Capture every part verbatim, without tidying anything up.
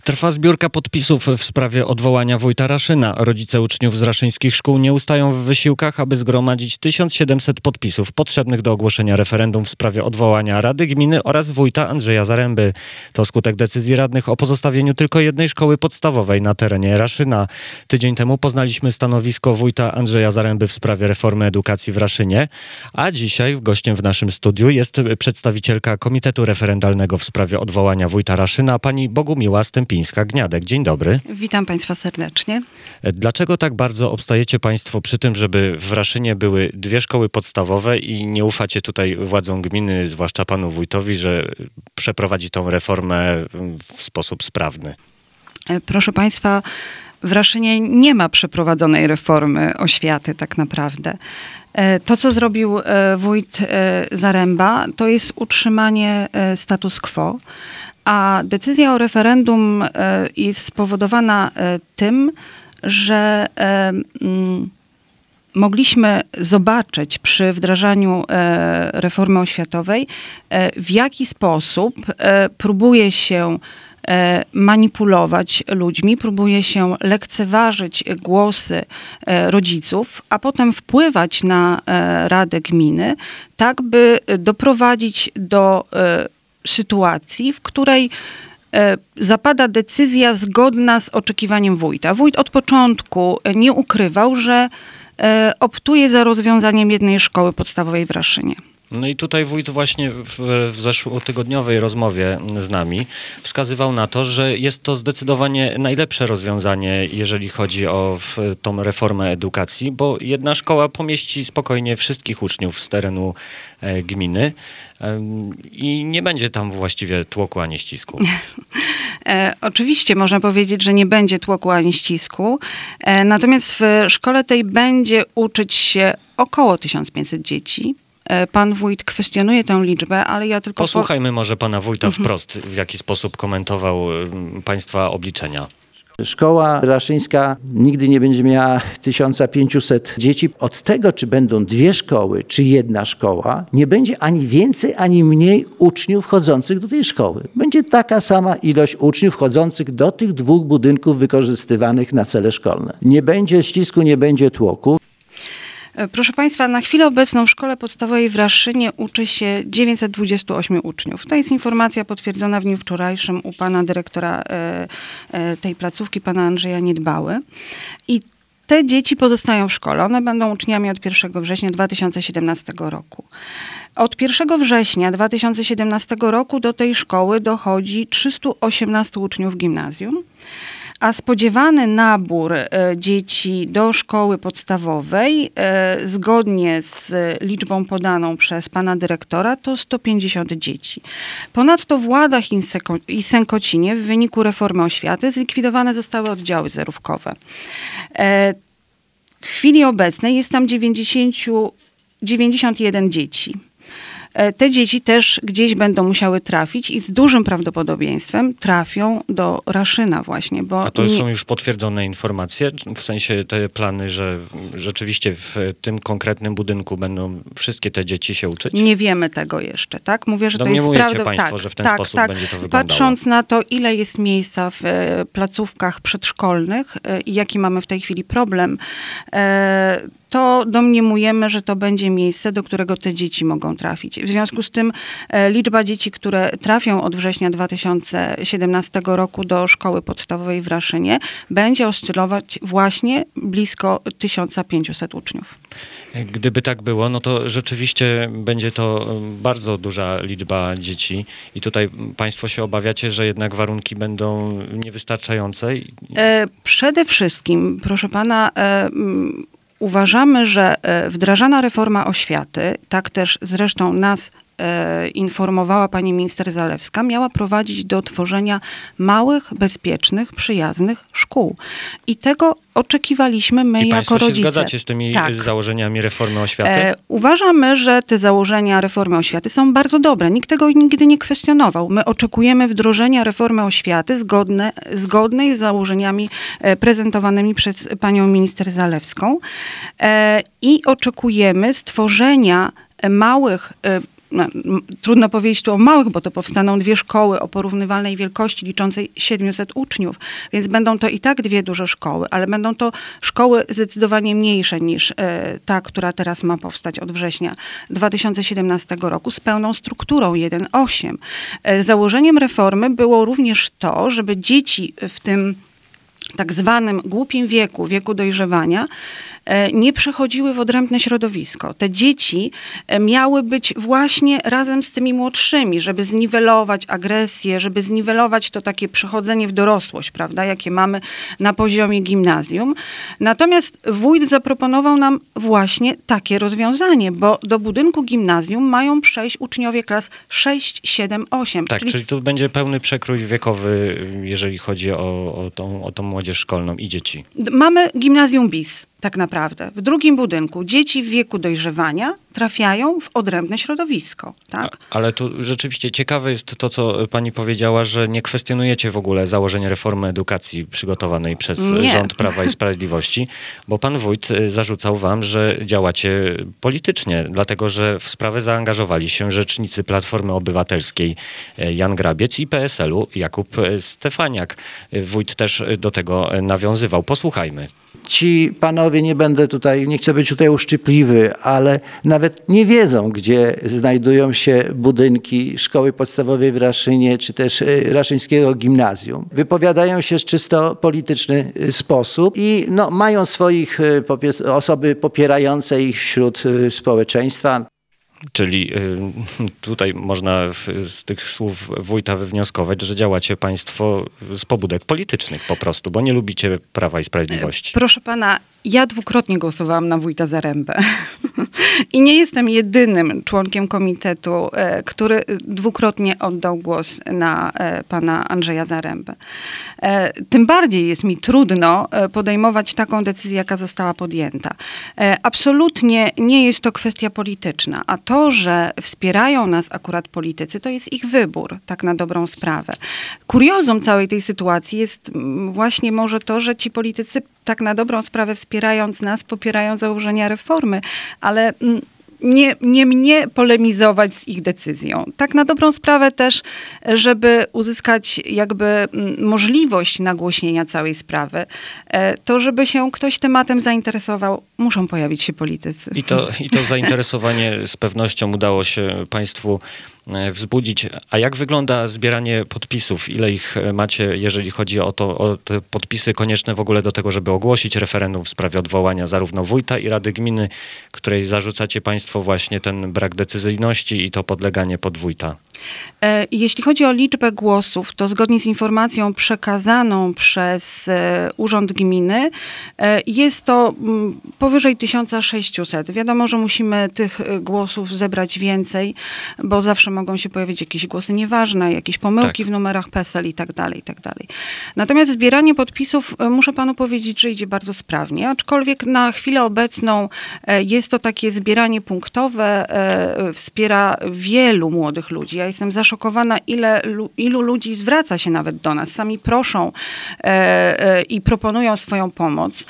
Trwa zbiórka podpisów w sprawie odwołania wójta Raszyna. Rodzice uczniów z raszyńskich szkół nie ustają w wysiłkach, aby zgromadzić tysiąc siedemset podpisów potrzebnych do ogłoszenia referendum w sprawie odwołania Rady Gminy oraz wójta Andrzeja Zaręby. To skutek decyzji radnych o pozostawieniu tylko jednej szkoły podstawowej na terenie Raszyna. Tydzień temu poznaliśmy stanowisko wójta Andrzeja Zaręby w sprawie reformy edukacji w Raszynie, a dzisiaj gościem w naszym studiu jest przedstawicielka Komitetu Referendalnego w sprawie odwołania wójta Raszyna, pani Bogumiła Stępińska-Gniadek. Dzień dobry. Witam Państwa serdecznie. Dlaczego tak bardzo obstajecie Państwo przy tym, żeby w Raszynie były dwie szkoły podstawowe i nie ufacie tutaj władzom gminy, zwłaszcza panu wójtowi, że przeprowadzi tą reformę w sposób sprawny? Proszę Państwa, w Raszynie nie ma przeprowadzonej reformy oświaty tak naprawdę. To, co zrobił wójt Zaręba, to jest utrzymanie status quo, a decyzja o referendum jest spowodowana tym, że mogliśmy zobaczyć przy wdrażaniu reformy oświatowej, w jaki sposób próbuje się manipulować ludźmi, próbuje się lekceważyć głosy rodziców, a potem wpływać na Radę Gminy, tak by doprowadzić do sytuacji, w której zapada decyzja zgodna z oczekiwaniem wójta. Wójt od początku nie ukrywał, że optuje za rozwiązaniem jednej szkoły podstawowej w Raszynie. No i tutaj wójt właśnie w, w zeszłotygodniowej rozmowie z nami wskazywał na to, że jest to zdecydowanie najlepsze rozwiązanie, jeżeli chodzi o w, tą reformę edukacji, bo jedna szkoła pomieści spokojnie wszystkich uczniów z terenu e, gminy e, i nie będzie tam właściwie tłoku ani ścisku. E, oczywiście można powiedzieć, że nie będzie tłoku ani ścisku, e, natomiast w szkole tej będzie uczyć się około tysiąc pięćset dzieci. Pan wójt kwestionuje tę liczbę, ale ja tylko... Posłuchajmy po... może pana wójta mhm. wprost, w jaki sposób komentował państwa obliczenia. Szkoła raszyńska nigdy nie będzie miała tysiąc pięćset dzieci. Od tego, czy będą dwie szkoły, czy jedna szkoła, nie będzie ani więcej, ani mniej uczniów chodzących do tej szkoły. Będzie taka sama ilość uczniów chodzących do tych dwóch budynków wykorzystywanych na cele szkolne. Nie będzie ścisku, nie będzie tłoku. Proszę Państwa, na chwilę obecną w szkole podstawowej w Raszynie uczy się dziewięćset dwadzieścia osiem uczniów. To jest informacja potwierdzona w dniu wczorajszym u pana dyrektora e, e, tej placówki, pana Andrzeja Niedbały. I te dzieci pozostają w szkole. One będą uczniami od pierwszego września dwa tysiące siedemnastego roku. Od pierwszego września dwa tysiące siedemnastego roku do tej szkoły dochodzi trzysta osiemnaście uczniów gimnazjum. A spodziewany nabór e, dzieci do szkoły podstawowej, e, zgodnie z liczbą podaną przez pana dyrektora, to sto pięćdziesiąt dzieci. Ponadto w Ładach i Sękocinie w wyniku reformy oświaty zlikwidowane zostały oddziały zerówkowe. E, w chwili obecnej jest tam dziewięćdziesiąt jeden dzieci. Te dzieci też gdzieś będą musiały trafić i z dużym prawdopodobieństwem trafią do Raszyna właśnie. Bo A to nie... są już potwierdzone informacje? W sensie te plany, że rzeczywiście w tym konkretnym budynku będą wszystkie te dzieci się uczyć? Nie wiemy tego jeszcze, tak? Mówię, że to jest prawda. Państwo, tak, że w ten tak, sposób tak. będzie to wyglądało. Patrząc na to, ile jest miejsca w e, placówkach przedszkolnych e, i jaki mamy w tej chwili problem, e, to domniemujemy, że to będzie miejsce, do którego te dzieci mogą trafić. W związku z tym e, liczba dzieci, które trafią od września dwa tysiące siedemnastego roku do szkoły podstawowej w Raszynie, będzie oscylować właśnie blisko tysiąc pięćset uczniów. Gdyby tak było, no to rzeczywiście będzie to bardzo duża liczba dzieci i tutaj państwo się obawiacie, że jednak warunki będą niewystarczające? E, przede wszystkim, proszę pana, e, uważamy, że wdrażana reforma oświaty, tak też zresztą nas e, informowała pani minister Zalewska, miała prowadzić do tworzenia małych, bezpiecznych, przyjaznych szkół. I tego oczekiwaliśmy my I jako państwo rodzice. się zgadzacie z tymi tak. założeniami reformy oświaty? E, uważamy, że te założenia reformy oświaty są bardzo dobre. Nikt tego nigdy nie kwestionował. My oczekujemy wdrożenia reformy oświaty zgodne, zgodnej z założeniami e, prezentowanymi przez panią minister Zalewską e, i oczekujemy stworzenia małych, e, no, m, trudno powiedzieć tu o małych, bo to powstaną dwie szkoły o porównywalnej wielkości liczącej siedemset uczniów, więc będą to i tak dwie duże szkoły, ale będą to szkoły zdecydowanie mniejsze niż e, ta, która teraz ma powstać od września dwa tysiące siedemnastego roku z pełną strukturą jeden osiem. E, założeniem reformy było również to, żeby dzieci w tym tak zwanym głupim wieku, wieku dojrzewania, nie przechodziły w odrębne środowisko. Te dzieci miały być właśnie razem z tymi młodszymi, żeby zniwelować agresję, żeby zniwelować to takie przechodzenie w dorosłość, prawda, jakie mamy na poziomie gimnazjum. Natomiast wójt zaproponował nam właśnie takie rozwiązanie, bo do budynku gimnazjum mają przejść uczniowie klas sześć, siedem, osiem. Tak, czyli, czyli tu będzie pełny przekrój wiekowy, jeżeli chodzi o, o, tą, o tą młodzież szkolną i dzieci. Mamy gimnazjum bis. Tak naprawdę. W drugim budynku dzieci w wieku dojrzewania trafiają w odrębne środowisko. Tak? A, ale tu rzeczywiście ciekawe jest to, co pani powiedziała, że nie kwestionujecie w ogóle założeń reformy edukacji przygotowanej przez Nie. rząd Prawa i Sprawiedliwości, bo pan wójt zarzucał wam, że działacie politycznie, dlatego że w sprawę zaangażowali się rzecznicy Platformy Obywatelskiej Jan Grabiec i P S L u Jakub Stefaniak. Wójt też do tego nawiązywał. Posłuchajmy. Ci panowie, nie będę tutaj, nie chcę być tutaj uszczypliwy, ale nawet nie wiedzą, gdzie znajdują się budynki szkoły podstawowej w Raszynie, czy też raszyńskiego gimnazjum. Wypowiadają się w czysto polityczny sposób i no, mają swoich osoby popierające ich wśród społeczeństwa. Czyli y, tutaj można w, z tych słów wójta wywnioskować, że działacie państwo z pobudek politycznych po prostu, bo nie lubicie Prawa i Sprawiedliwości. Proszę pana, ja dwukrotnie głosowałam na wójta Zarembę. I nie jestem jedynym członkiem komitetu, e, który dwukrotnie oddał głos na e, pana Andrzeja Zarembę. E, tym bardziej jest mi trudno e, podejmować taką decyzję, jaka została podjęta. E, absolutnie nie jest to kwestia polityczna, a to, że wspierają nas akurat politycy, to jest ich wybór, tak na dobrą sprawę. Kuriozum całej tej sytuacji jest mm, właśnie może to, że ci politycy tak na dobrą sprawę wspierając nas, popierają założenia reformy, ale mm, nie, nie mnie polemizować z ich decyzją. Tak na dobrą sprawę też, żeby uzyskać jakby mm, możliwość nagłośnienia całej sprawy, e, to żeby się ktoś tematem zainteresował, muszą pojawić się politycy. I to, i to zainteresowanie z pewnością udało się państwu wzbudzić. A jak wygląda zbieranie podpisów? Ile ich macie, jeżeli chodzi o to, o te podpisy konieczne w ogóle do tego, żeby ogłosić referendum w sprawie odwołania zarówno wójta i Rady Gminy, której zarzucacie państwo właśnie ten brak decyzyjności i to podleganie pod wójta? Jeśli chodzi o liczbę głosów, to zgodnie z informacją przekazaną przez Urząd Gminy jest to powyżej tysiąc sześćset. Wiadomo, że musimy tych głosów zebrać więcej, bo zawsze mogą się pojawić jakieś głosy nieważne, jakieś pomyłki tak. w numerach P E S E L i tak dalej, i tak dalej. Natomiast zbieranie podpisów, muszę panu powiedzieć, że idzie bardzo sprawnie, aczkolwiek na chwilę obecną jest to takie zbieranie punktowe, wspiera wielu młodych ludzi. Ja jestem zaszokowana, ile, ilu ludzi zwraca się nawet do nas. Sami proszą e, e, i proponują swoją pomoc.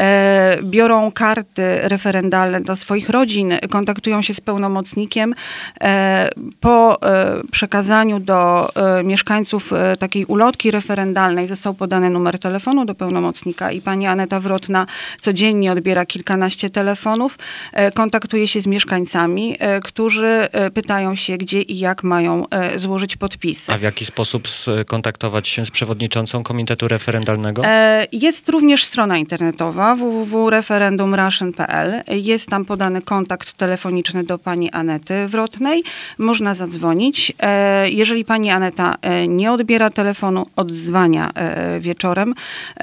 E, biorą karty referendalne dla swoich rodzin, kontaktują się z pełnomocnikiem. E, po e, przekazaniu do e, mieszkańców e, takiej ulotki referendalnej został podany numer telefonu do pełnomocnika i pani Aneta Wrotna codziennie odbiera kilkanaście telefonów, e, kontaktuje się z mieszkańcami, e, którzy e, pytają się, gdzie i jak mają złożyć podpisy. A w jaki sposób skontaktować się z przewodniczącą Komitetu Referendalnego? Jest również strona internetowa w w w kropka referendum russian kropka p l. Jest tam podany kontakt telefoniczny do pani Anety Wrotnej. Można zadzwonić. Jeżeli pani Aneta nie odbiera telefonu, odzwania wieczorem.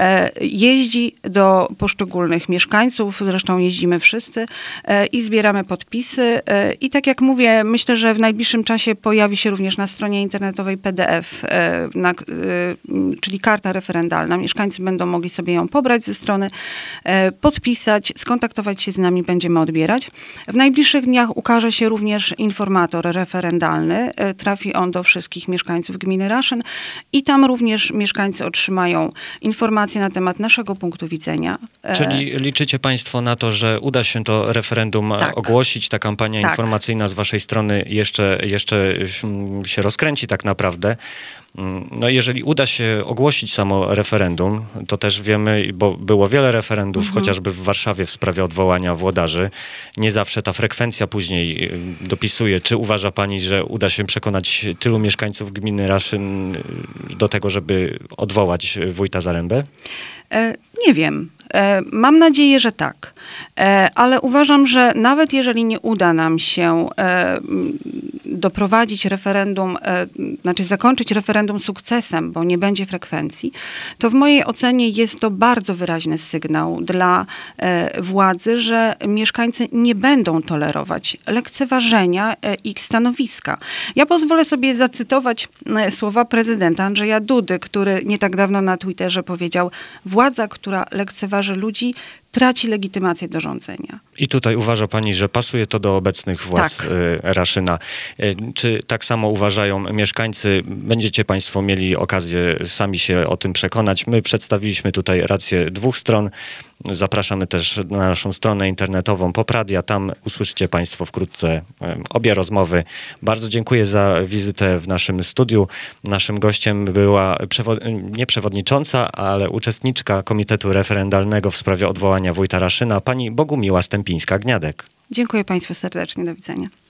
Jeździ do poszczególnych mieszkańców, zresztą jeździmy wszyscy i zbieramy podpisy. I tak jak mówię, myślę, że w najbliższym czasie pojawi się również na stronie internetowej P D F, na, czyli karta referendalna. Mieszkańcy będą mogli sobie ją pobrać ze strony, podpisać, skontaktować się z nami, będziemy odbierać. W najbliższych dniach ukaże się również informator referendalny referendalny. E, Trafi on do wszystkich mieszkańców gminy Raszyn i tam również mieszkańcy otrzymają informacje na temat naszego punktu widzenia. E, Czyli liczycie państwo na to, że uda się to referendum Tak. ogłosić, ta kampania Tak. informacyjna z waszej strony jeszcze, jeszcze się rozkręci tak naprawdę. No jeżeli uda się ogłosić samo referendum, to też wiemy, bo było wiele referendów, Mhm. chociażby w Warszawie w sprawie odwołania włodarzy. Nie zawsze ta frekwencja później y, dopisuje. Czy uważa pani, że uda się przekonać tylu mieszkańców gminy Raszyn y, do tego, żeby odwołać wójta Zarębę? E, Nie wiem. E, Mam nadzieję, że tak. E, Ale uważam, że nawet jeżeli nie uda nam się e, m, doprowadzić referendum, e, znaczy zakończyć referendum sukcesem, bo nie będzie frekwencji, to w mojej ocenie jest to bardzo wyraźny sygnał dla e, władzy, że mieszkańcy nie będą tolerować lekceważenia e, ich stanowiska. Ja pozwolę sobie zacytować e, słowa prezydenta Andrzeja Dudy, który nie tak dawno na Twitterze powiedział: władza, która lekceważy ludzi, traci legitymację do rządzenia. I tutaj uważa pani, że pasuje to do obecnych władz Tak. y, Raszyna. Y, Czy tak samo uważają mieszkańcy? Będziecie państwo mieli okazję sami się o tym przekonać. My przedstawiliśmy tutaj rację dwóch stron. Zapraszamy też na naszą stronę internetową Popradia. Tam usłyszycie państwo wkrótce y, obie rozmowy. Bardzo dziękuję za wizytę w naszym studiu. Naszym gościem była przewo- nie przewodnicząca, ale uczestniczka Komitetu Referendalnego w sprawie odwołania wójta Raszyna, pani Bogumiła Stępińska-Gniadek. Dziękuję państwu serdecznie. Do widzenia.